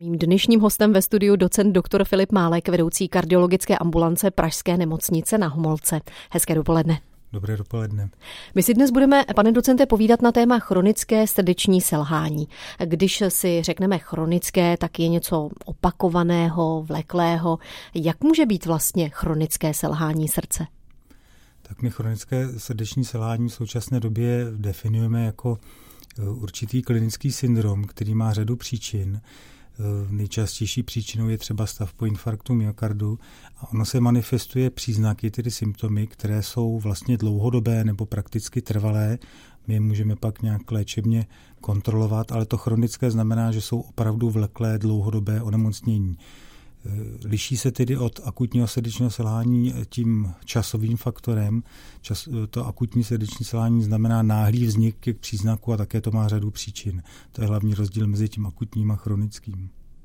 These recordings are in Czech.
Mým dnešním hostem ve studiu docent doktor Filip Málek, vedoucí kardiologické ambulance Pražské nemocnice Na Homolce. Hezké dopoledne. Dobré dopoledne. My si dnes budeme, pane docente, povídat na téma chronické srdeční selhání. Když si řekneme chronické, tak je něco opakovaného, vleklého. Jak může být vlastně chronické selhání srdce? Tak my chronické srdeční selhání v současné době definujeme jako určitý klinický syndrom, který má řadu příčin. Nejčastější příčinou je třeba stav po infarktu myokardu a ono se manifestuje příznaky, tedy symptomy, které jsou vlastně dlouhodobé nebo prakticky trvalé. My je můžeme pak nějak léčebně kontrolovat, ale to chronické znamená, že jsou opravdu vleklé dlouhodobé onemocnění. Liší se tedy od akutního srdečního selhání tím časovým faktorem. To akutní srdeční selhání znamená náhlý vznik těch příznaků a také to má řadu příčin. To je hlavní rozdíl mezi tím akutním a chronickým.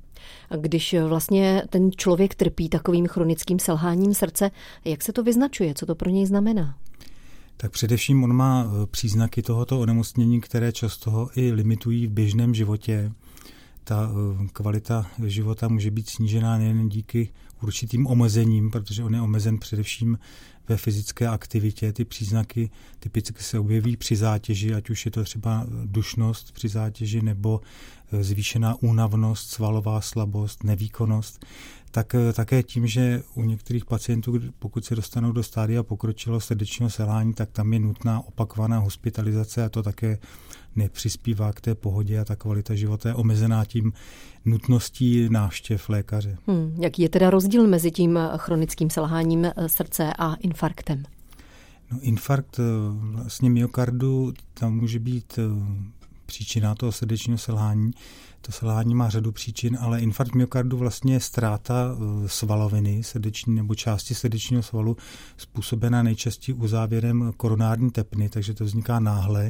A když vlastně ten člověk trpí takovým chronickým selháním srdce, jak se to vyznačuje? Co to pro něj znamená? Tak především on má příznaky tohoto onemocnění, které často ho i limitují v běžném životě. Ta kvalita života může být snížená nejen díky určitým omezením, protože on je omezen především ve fyzické aktivitě. Ty příznaky typicky se objeví při zátěži, ať už je to třeba dušnost při zátěži nebo zvýšená únavnost, svalová slabost, nevýkonnost. Tak také tím, že u některých pacientů, pokud se dostanou do stádia pokročilého srdečního selhání, tak tam je nutná opakovaná hospitalizace a to také nepřispívá k té pohodě a ta kvalita života je omezená tím nutností návštěv lékaře. Jaký je teda rozdíl mezi tím chronickým selháním srdce a infarktem? No, infarkt vlastně myokardu, tam může být příčina toho srdečního selhání. To selhání má řadu příčin, ale infarkt myokardu vlastně je ztráta svaloviny srdeční nebo části srdečního svalu způsobená nejčastěji uzávěrem koronární tepny, takže to vzniká náhle.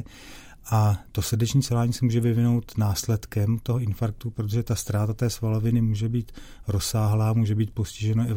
A to srdeční selhání se může vyvinout následkem toho infarktu, protože ta ztráta té svaloviny může být rozsáhlá, může být postiženo i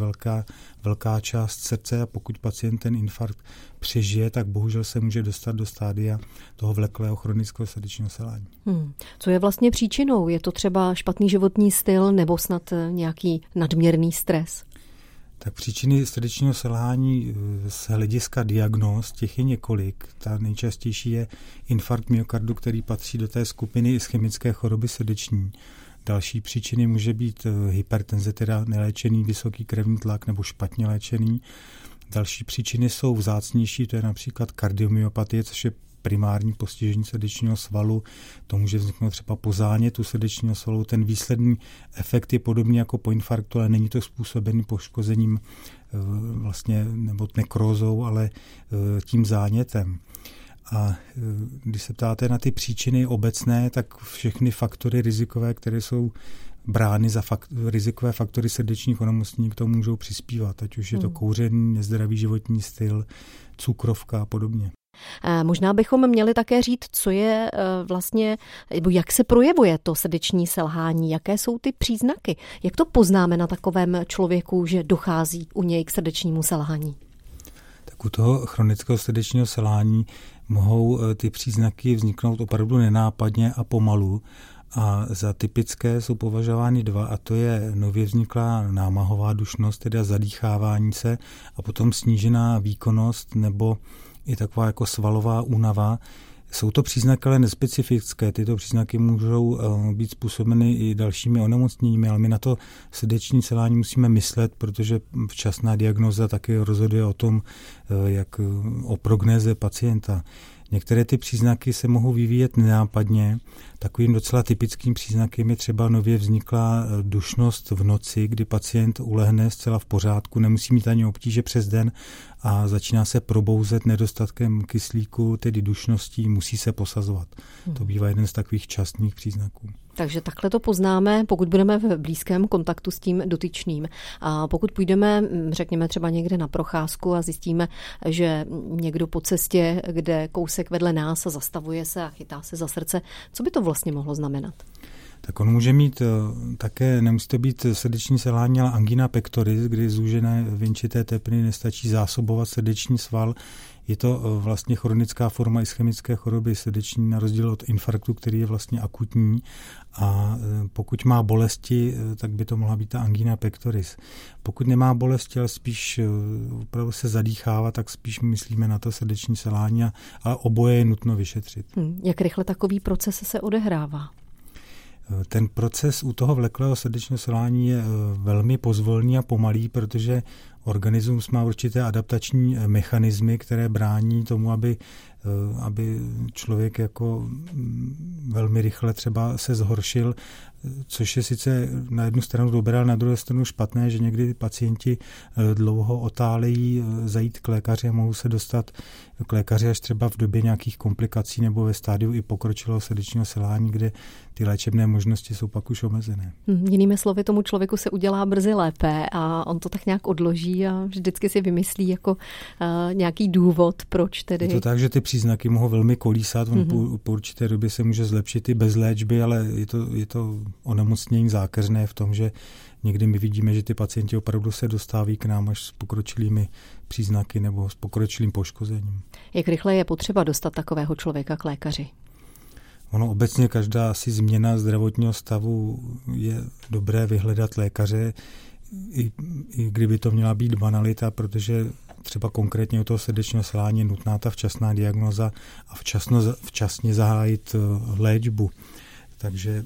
velká část srdce a pokud pacient ten infarkt přežije, tak bohužel se může dostat do stádia toho vleklého chronického srdečního selhání. Co je vlastně příčinou? Je to třeba špatný životní styl nebo snad nějaký nadměrný stres? Tak příčiny srdečního selhání z hlediska diagnóz, těch je několik. Ta nejčastější je infarkt myokardu, který patří do té skupiny ischemické choroby srdeční. Další příčiny může být hypertenze, teda neléčený vysoký krevní tlak nebo špatně léčený. Další příčiny jsou vzácnější, to je například kardiomyopatie, což je primární postižení srdečního svalu. To může vzniknout třeba po zánětu srdečního svalu. Ten výsledný efekt je podobný jako po infarktu, ale není to způsobený poškozením vlastně nebo nekrózou, ale tím zánětem. A když se ptáte na ty příčiny obecné, tak všechny faktory rizikové, které jsou brány za rizikové faktory srdečních onemocnění, k tomu můžou přispívat. Ať už je to kouření, nezdravý životní styl, cukrovka a podobně. Možná bychom měli také říct, co je vlastně, nebo jak se projevuje to srdeční selhání, jaké jsou ty příznaky, jak to poznáme na takovém člověku, že dochází u něj k srdečnímu selhání. Tak u toho chronického srdečního selhání mohou ty příznaky vzniknout opravdu nenápadně a pomalu. A za typické jsou považovány dva, a to je nově vzniklá námahová dušnost, teda zadýchávání se, a potom snížená výkonnost nebo i taková jako svalová únava. Jsou to příznaky, ale nespecifické. Tyto příznaky můžou být způsobeny i dalšími onemocněními, ale my na to srdeční selhání musíme myslet, protože včasná diagnóza taky rozhoduje o tom, jak o prognéze pacienta. Některé ty příznaky se mohou vyvíjet nenápadně. Takovým docela typickým příznakem je třeba nově vzniklá dušnost v noci, kdy pacient ulehne zcela v pořádku, nemusí mít ani obtíže přes den a začíná se probouzet nedostatkem kyslíku, tedy dušností, musí se posazovat. To bývá jeden z takových častých příznaků. Takže takhle to poznáme, pokud budeme v blízkém kontaktu s tím dotyčným. A pokud půjdeme, řekněme třeba někde na procházku a zjistíme, že někdo po cestě, kde kousek vedle nás zastavuje se a chytá se za srdce, co by to vlastně mohlo znamenat? Tak on může mít také, nemusí to být srdeční selhání, ale angina pectoris, kdy zúžené vinčité tepny nestačí zásobovat srdeční sval. Je to vlastně chronická forma ischemické choroby srdeční na rozdíl od infarktu, který je vlastně akutní, a pokud má bolesti, tak by to mohla být ta angina pectoris. Pokud nemá bolesti, ale spíš opravdu se zadýchává, tak spíš myslíme na to srdeční selhání, ale oboje je nutno vyšetřit. Jak rychle takový proces se odehrává? Ten proces u toho vleklého srdečního selhání je velmi pozvolný a pomalý, protože organismus má určité adaptační mechanismy, které brání tomu, aby člověk jako velmi rychle třeba se zhoršil, což je sice na jednu stranu dobré, ale na druhou stranu špatné, že někdy pacienti dlouho otálejí zajít k lékaři a mohou se dostat k lékaři až třeba v době nějakých komplikací nebo ve stádiu i pokročilého srdečního selhání, kde ty léčebné možnosti jsou pak už omezené. Jinými slovy, tomu člověku se udělá brzy lépe a on to tak nějak odloží a vždycky si vymyslí jako nějaký důvod, proč tedy. Je to tak, že ty příznaky mohou velmi kolísat, po určité době se může zlepšit i bez léčby, ale je to onemocnění zákeřné v tom, že někdy my vidíme, že ty pacienti opravdu se dostávají k nám až s pokročilými příznaky nebo s pokročilým poškozením. Jak rychle je potřeba dostat takového člověka k lékaři? Ono obecně každá asi změna zdravotního stavu je dobré vyhledat lékaře, i kdyby to měla být banalita, protože třeba konkrétně u toho srdečního selhání je nutná ta včasná diagnóza a včasně zahájit léčbu. Takže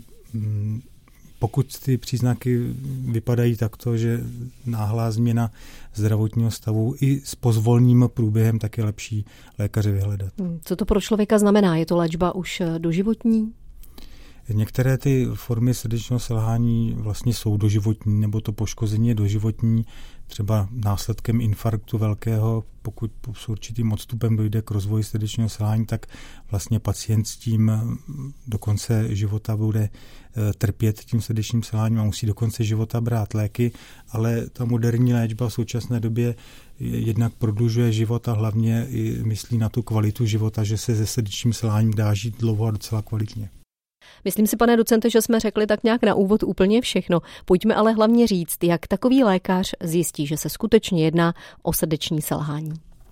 pokud ty příznaky vypadají takto, že náhlá změna zdravotního stavu i s pozvolným průběhem, tak je lepší lékaře vyhledat. Co to pro člověka znamená? Je to léčba už doživotní? Některé ty formy srdečního selhání vlastně jsou doživotní, nebo to poškození je doživotní, třeba následkem infarktu velkého, pokud s určitým odstupem dojde k rozvoji srdečního selhání, tak vlastně pacient s tím do konce života bude trpět tím srdečním selháním a musí do konce života brát léky, ale ta moderní léčba v současné době jednak prodlužuje život a hlavně i myslí na tu kvalitu života, že se se srdečním selháním dá žít dlouho a docela kvalitně. Myslím si, pane docente, že jsme řekli tak nějak na úvod úplně všechno. Pojďme ale hlavně říct, jak takový lékař zjistí, že se skutečně jedná o srdeční selhání.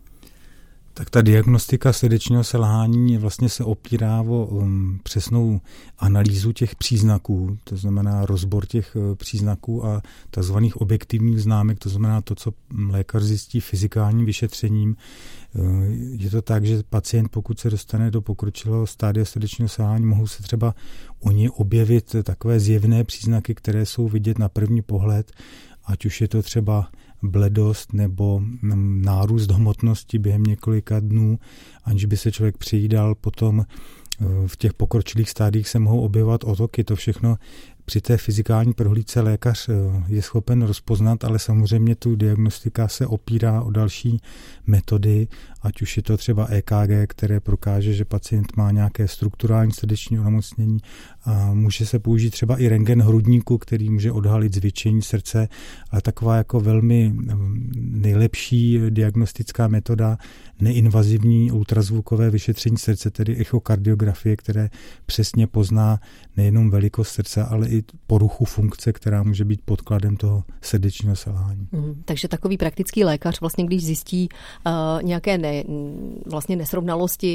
Tak ta diagnostika srdečního selhání vlastně se opírá o přesnou analýzu těch příznaků, to znamená rozbor těch příznaků a takzvaných objektivních známek, to znamená to, co lékař zjistí fyzikálním vyšetřením. Je to tak, že pacient, pokud se dostane do pokročilého stádia srdečního selhání, mohou se třeba u něj objevit takové zjevné příznaky, které jsou vidět na první pohled, ať už je to třeba bledost nebo nárůst hmotnosti během několika dnů, aniž by se člověk přijídal. Potom v těch pokročilých stádiích se mohou objevovat otoky. To všechno při té fyzikální prohlídce lékař je schopen rozpoznat, ale samozřejmě tu diagnostika se opírá o další metody, ať už je to třeba EKG, které prokáže, že pacient má nějaké strukturální srdeční onemocnění, a může se použít třeba i rentgen hrudníku, který může odhalit zvětšení srdce, ale taková jako velmi nejlepší diagnostická metoda, neinvazivní ultrazvukové vyšetření srdce, tedy echokardiografie, které přesně pozná nejenom velikost srdce, ale i poruchu funkce, která může být podkladem toho srdečního selhání. Takže takový praktický lékař vlastně, když zjistí nějaké vlastně nesrovnalosti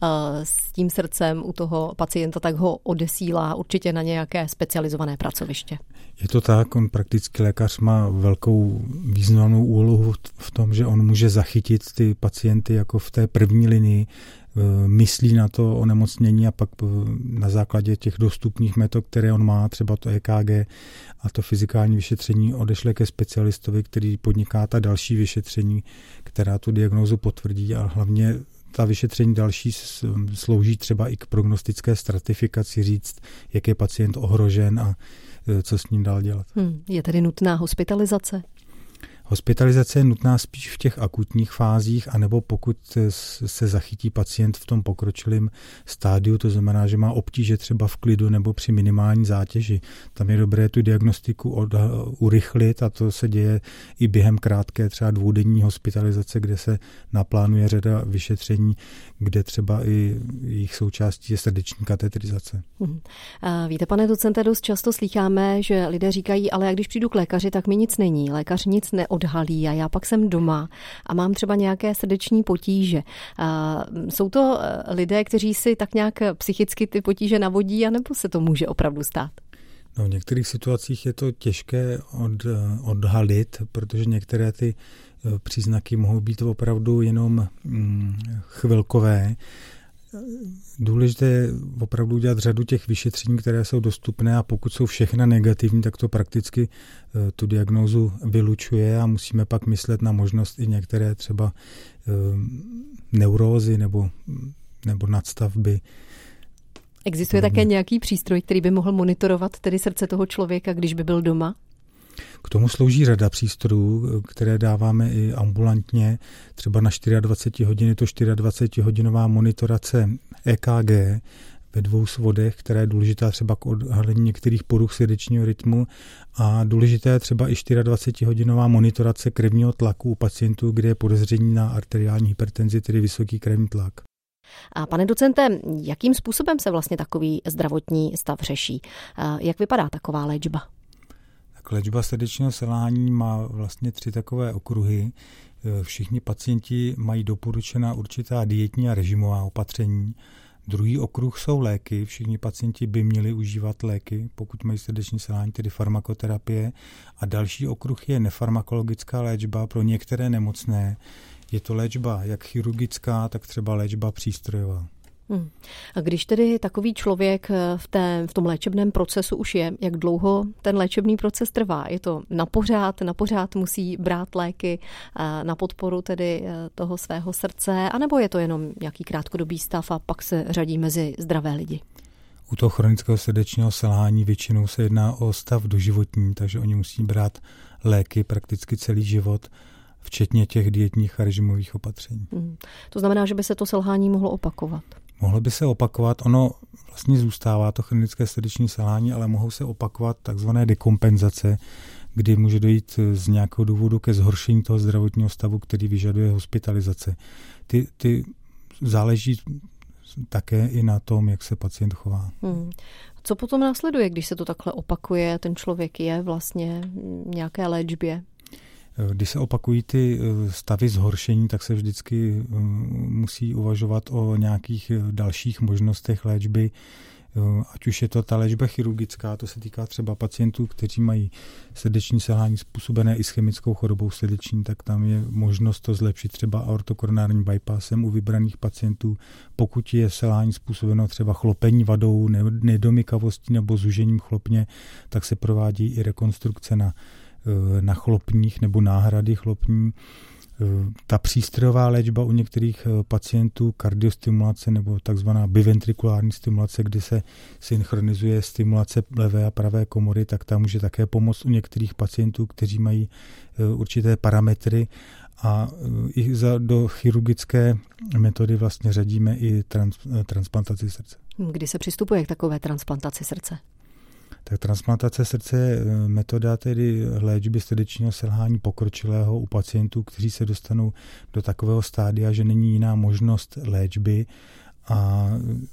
s tím srdcem u toho pacienta, tak ho odesílá určitě na nějaké specializované pracoviště. Je to tak, on praktický lékař má velkou významnou úlohu v tom, že on může zachytit ty pacienty jako v té první linii, myslí na to onemocnění a pak na základě těch dostupných metod, které on má, třeba to EKG a to fyzikální vyšetření, odešle ke specialistovi, který podniká ta další vyšetření, která tu diagnózu potvrdí, a hlavně ta vyšetření další slouží třeba i k prognostické stratifikaci, říct, jak je pacient ohrožen a co s ním dál dělat. Je tedy nutná hospitalizace? Hospitalizace je nutná spíš v těch akutních fázích, anebo pokud se zachytí pacient v tom pokročilém stádiu, to znamená, že má obtíže třeba v klidu nebo při minimální zátěži. Tam je dobré tu diagnostiku urychlit a to se děje i během krátké třeba dvoudenní hospitalizace, kde se naplánuje řada vyšetření, kde třeba i jejich součástí je srdeční katetrizace. Víte, pane docente, dost často slýcháme, že lidé říkají, ale jak když přijdu k lékaři, tak mi nic není. Lékař nic odhalí a já pak jsem doma a mám třeba nějaké srdeční potíže. Jsou to lidé, kteří si tak nějak psychicky ty potíže navodí, anebo se to může opravdu stát? No, v některých situacích je to těžké odhalit, protože některé ty příznaky mohou být opravdu jenom chvilkové. Důležité je opravdu udělat řadu těch vyšetření, které jsou dostupné, a pokud jsou všechna negativní, tak to prakticky tu diagnózu vylučuje a musíme pak myslet na možnost i některé třeba neurózy nebo nadstavby. Existuje také nějaký přístroj, který by mohl monitorovat tedy srdce toho člověka, když by byl doma? K tomu slouží řada přístrojů, které dáváme i ambulantně. Třeba na 24 hodin je to 24-hodinová monitorace EKG ve 2 svodech, která je důležitá třeba k odhalení některých poruch srdečního rytmu, a důležité je třeba i 24-hodinová monitorace krevního tlaku u pacientů, kde je podezření na arteriální hypertenzi, tedy vysoký krevní tlak. A pane docente, jakým způsobem se vlastně takový zdravotní stav řeší? Jak vypadá taková léčba? Tak léčba srdečního selhání má vlastně 3 takové okruhy. Všichni pacienti mají doporučená určitá dietní a režimová opatření. Druhý okruh jsou léky. Všichni pacienti by měli užívat léky, pokud mají srdeční selhání, tedy farmakoterapie. A další okruh je nefarmakologická léčba pro některé nemocné. Je to léčba jak chirurgická, tak třeba léčba přístrojová. A když tedy takový člověk v tom léčebném procesu už je, jak dlouho ten léčebný proces trvá? Je to na pořád musí brát léky na podporu tedy toho svého srdce, anebo je to jenom nějaký krátkodobý stav a pak se řadí mezi zdravé lidi? U toho chronického srdečního selhání většinou se jedná o stav doživotní, takže oni musí brát léky prakticky celý život, včetně těch dietních a režimových opatření. To znamená, že by se to selhání mohlo opakovat? Mohlo by se opakovat, ono vlastně zůstává to chronické srdeční selhání, ale mohou se opakovat takzvané dekompenzace, kdy může dojít z nějakého důvodu ke zhoršení toho zdravotního stavu, který vyžaduje hospitalizace. Ty záleží také i na tom, jak se pacient chová. Co potom následuje, když se to takhle opakuje, ten člověk je vlastně nějaké léčbě? Když se opakují ty stavy zhoršení, tak se vždycky musí uvažovat o nějakých dalších možnostech léčby. Ať už je to ta léčba chirurgická, to se týká třeba pacientů, kteří mají srdeční selhání způsobené ischemickou chorobou srdeční, tak tam je možnost to zlepšit třeba aortokoronárním bypassem u vybraných pacientů. Pokud je selhání způsobeno třeba chlopení vadou, nedomykavostí nebo zúžením chlopně, tak se provádí i rekonstrukce na chlopních nebo náhrady chlopní. Ta přístrojová léčba u některých pacientů, kardiostimulace nebo takzvaná biventrikulární stimulace, kdy se synchronizuje stimulace levé a pravé komory, tak ta může také pomoct u některých pacientů, kteří mají určité parametry, a i do chirurgické metody vlastně řadíme i transplantaci srdce. Kdy se přistupuje k takové transplantaci srdce? Tak transplantace srdce je metoda tedy léčby srdečního selhání pokročilého u pacientů, kteří se dostanou do takového stádia, že není jiná možnost léčby, a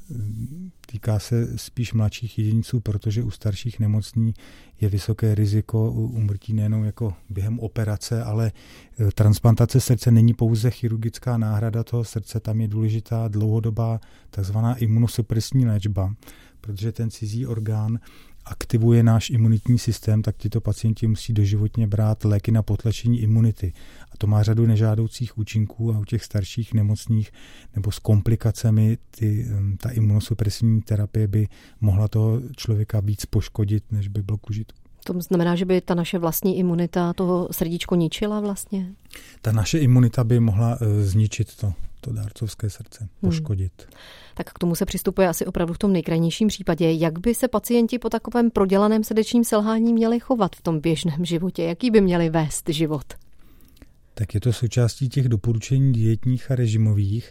týká se spíš mladších jedinců, protože u starších nemocní je vysoké riziko úmrtí nejenom jako během operace, ale transplantace srdce není pouze chirurgická náhrada toho srdce, tam je důležitá dlouhodobá takzvaná imunosupresní léčba, protože ten cizí orgán aktivuje náš imunitní systém, tak tyto pacienti musí doživotně brát léky na potlačení imunity. A to má řadu nežádoucích účinků a u těch starších nemocných nebo s komplikacemi ta imunosupresivní terapie by mohla toho člověka víc poškodit, než by bylo k užitku. To znamená, že by ta naše vlastní imunita toho srdíčko ničila vlastně? Ta naše imunita by mohla zničit to dárcovské srdce, poškodit. Tak k tomu se přistupuje asi opravdu v tom nejkrajnějším případě. Jak by se pacienti po takovém prodělaném srdečním selhání měli chovat v tom běžném životě? Jaký by měli vést život? Tak je to součástí těch doporučení dietních a režimových.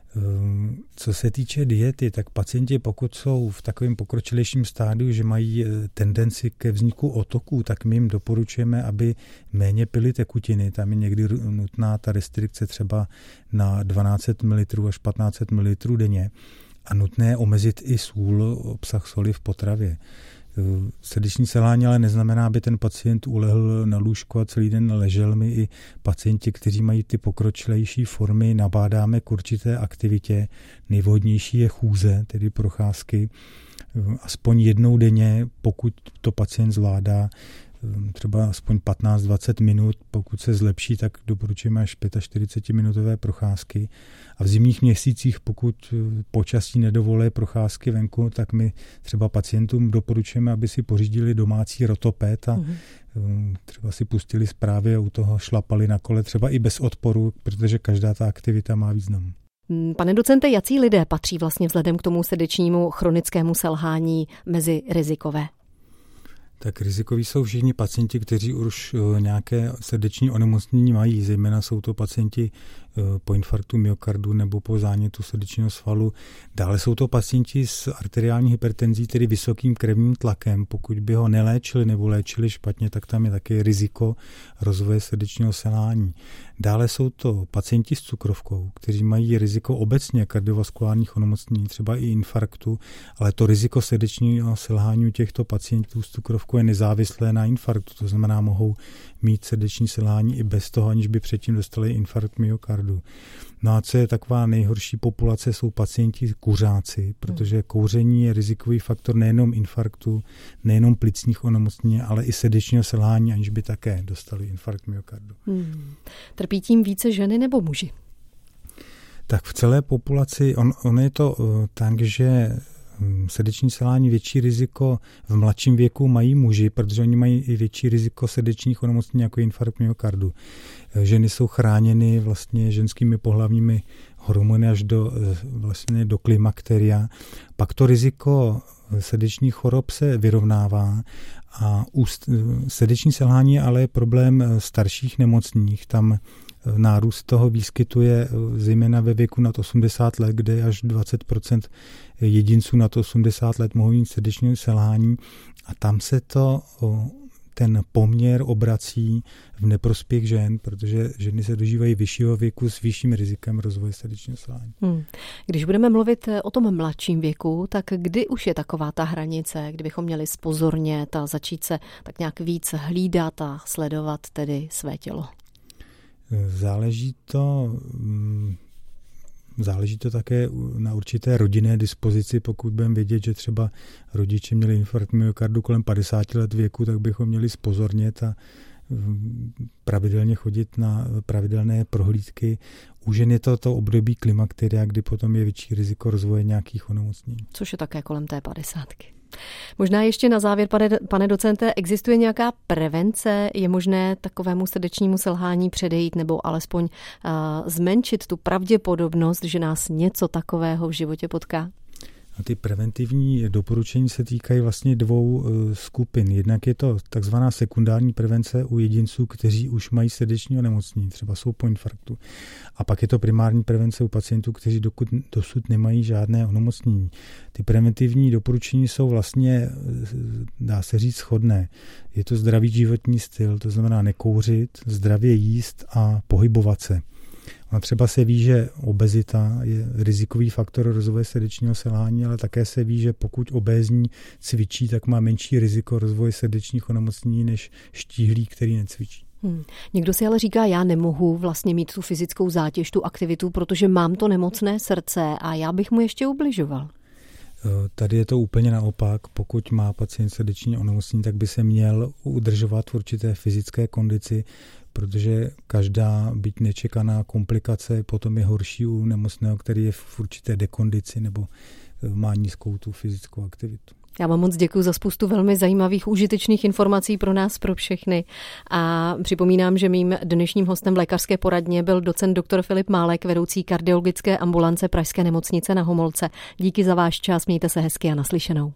Co se týče diety, tak pacienti, pokud jsou v takovém pokročilejším stádiu, že mají tendenci ke vzniku otoků, tak my jim doporučujeme, aby méně pili tekutiny. Tam je někdy nutná ta restrikce třeba na 1200 ml až 1500 ml denně. A nutné omezit i sůl, obsah soli v potravě. Srdeční selhání ale neznamená, aby ten pacient ulehl na lůžko a celý den ležel. My i pacienti, kteří mají ty pokročilejší formy, nabádáme k určité aktivitě. Nejvhodnější je chůze, tedy procházky, aspoň jednou denně, pokud to pacient zvládá, třeba aspoň 15-20 minut, pokud se zlepší, tak doporučujeme až 45-minutové procházky. A v zimních měsících, pokud počasí nedovolí procházky venku, tak my třeba pacientům doporučujeme, aby si pořídili domácí rotoped a třeba si pustili zprávy a u toho šlapali na kole, třeba i bez odporu, protože každá ta aktivita má význam. Pane docente, jací lidé patří vlastně vzhledem k tomu srdečnímu chronickému selhání mezi rizikové? Tak rizikoví jsou všichni pacienti, kteří už nějaké srdeční onemocnění mají, zejména jsou to pacienti po infarktu myokardu nebo po zánětu srdečního svalu. Dále jsou to pacienti s arteriální hypertenzí, tedy vysokým krevním tlakem. Pokud by ho neléčili nebo léčili špatně, tak tam je také riziko rozvoje srdečního selhání. Dále jsou to pacienti s cukrovkou, kteří mají riziko obecně kardiovaskulárních onemocnění, třeba i infarktu, ale to riziko srdečního selhání těchto pacientů s cukrovkou je nezávislé na infarktu, to znamená, mohou mít srdeční selhání i bez toho, aniž by předtím dostali infarkt myokardu. No a co je taková nejhorší populace, jsou pacienti kuřáci, protože kouření je rizikový faktor nejenom infarktu, nejenom plicních onemocnění, ale i srdečního selhání, aniž by také dostali infarkt myokardu. Trpí tím více ženy nebo muži? Tak v celé populaci, on je to tak, že srdeční selhání větší riziko v mladším věku mají muži, protože oni mají i větší riziko srdečních onemocnění jako infarkt myokardu. Ženy jsou chráněny vlastně ženskými pohlavními hormony až do klimakteria. Pak to riziko srdečních chorob se vyrovnává a u srdeční selhání ale je problém starších nemocných. Tam nárůst toho výskytu je zejména ve věku nad 80 let, kde až 20% jedinců nad 80 let mohou mít srdeční selhání a tam se ten poměr obrací v neprospěch žen, protože ženy se dožívají vyššího věku s vyšším rizikem rozvoje srdečního selhání. Když budeme mluvit o tom mladším věku, tak kdy už je taková ta hranice, kdy bychom měli zpozornět a začít se tak nějak víc hlídat a sledovat tedy své tělo? Záleží to také na určité rodinné dispozici. Pokud budeme vědět, že třeba rodiče měli infarkt myokardu kolem 50 let věku, tak bychom měli zpozornět a pravidelně chodit na pravidelné prohlídky. U žen je to období klimakteria, kdy potom je větší riziko rozvoje nějakých onemocnění. Což je také kolem té 50. Možná ještě na závěr, pane docente, existuje nějaká prevence? Je možné takovému srdečnímu selhání předejít nebo alespoň zmenšit tu pravděpodobnost, že nás něco takového v životě potká? A ty preventivní doporučení se týkají vlastně dvou skupin. Jednak je to takzvaná sekundární prevence u jedinců, kteří už mají srdeční onemocnění, třeba jsou po infarktu. A pak je to primární prevence u pacientů, kteří dosud nemají žádné onemocnění. Ty preventivní doporučení jsou vlastně, dá se říct, shodné. Je to zdravý životní styl, to znamená nekouřit, zdravě jíst a pohybovat se. A třeba se ví, že obezita je rizikový faktor rozvoje srdečního selhání, ale také se ví, že pokud obézní cvičí, tak má menší riziko rozvoje srdečních onemocnění než štíhlý, který necvičí. Někdo si ale říká, já nemohu vlastně mít tu fyzickou zátěž, tu aktivitu, protože mám to nemocné srdce a já bych mu ještě ubližoval. Tady je to úplně naopak. Pokud má pacient srdeční onemocnění, tak by se měl udržovat v určité fyzické kondici, protože každá, byť nečekaná komplikace, potom je horší u nemocného, který je v určité dekondici nebo má nízkou tu fyzickou aktivitu. Já vám moc děkuji za spoustu velmi zajímavých, užitečných informací pro nás, pro všechny. A připomínám, že mým dnešním hostem v lékařské poradně byl docent dr. Filip Málek, vedoucí kardiologické ambulance Pražské nemocnice na Homolce. Díky za váš čas, mějte se hezky a naslyšenou.